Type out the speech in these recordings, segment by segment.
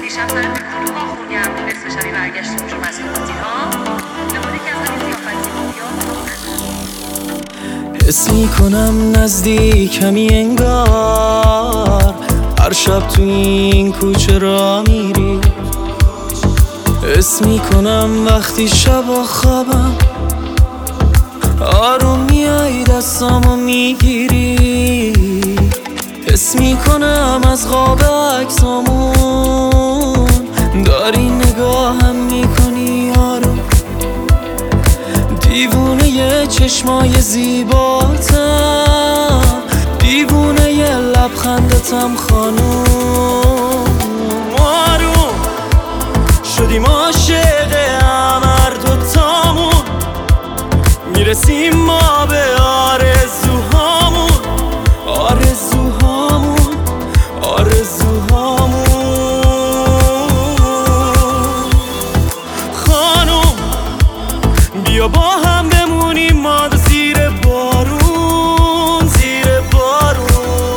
دیشب سر کلوها خونیم نصف شبی برگشتیم جو مسئولیتی ها نماده که از همین زیافتی حس میکنم نزدیکمی انگار هر شب تو این کوچه را میری. حس میکنم وقتی شب خوابم آروم میای دستامو میگیری. حس میکنم از خواب عکسامون داری نگاهم میکنی آروم. دیوونه ی چشمای زیباتم، دیوونه ی لبخندتم خانوم. آروم شدیم عاشق هر دوتامون، میرسیم ما به آرزوهامون، آرزوهامون، آرزوهامون. خانوم بیا با هم بمونیم ما دو زیر بارون، زیر بارون.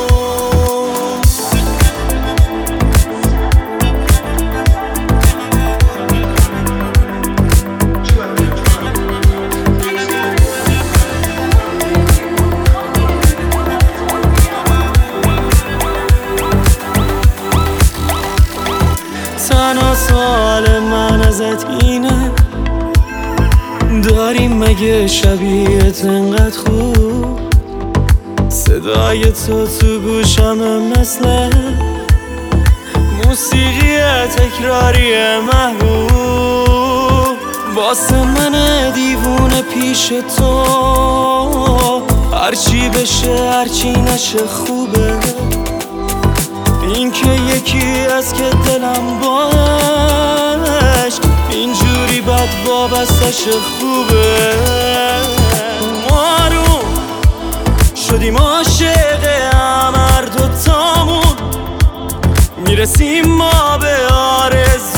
تنها سوال من ازت اینه، داریم مگه شبیهت انقدر خوب؟ صدای تو گوشم مثل موسیقی تکراری محبوب. واسه من دیوونه پیش تو، هرچی بشه هرچی نشه خوبه. این که یکی از که دلم باش اینجوری بد وابستش خوبه. آروم شدیم عاشق هر دوتامون، میرسیم ما به آرزو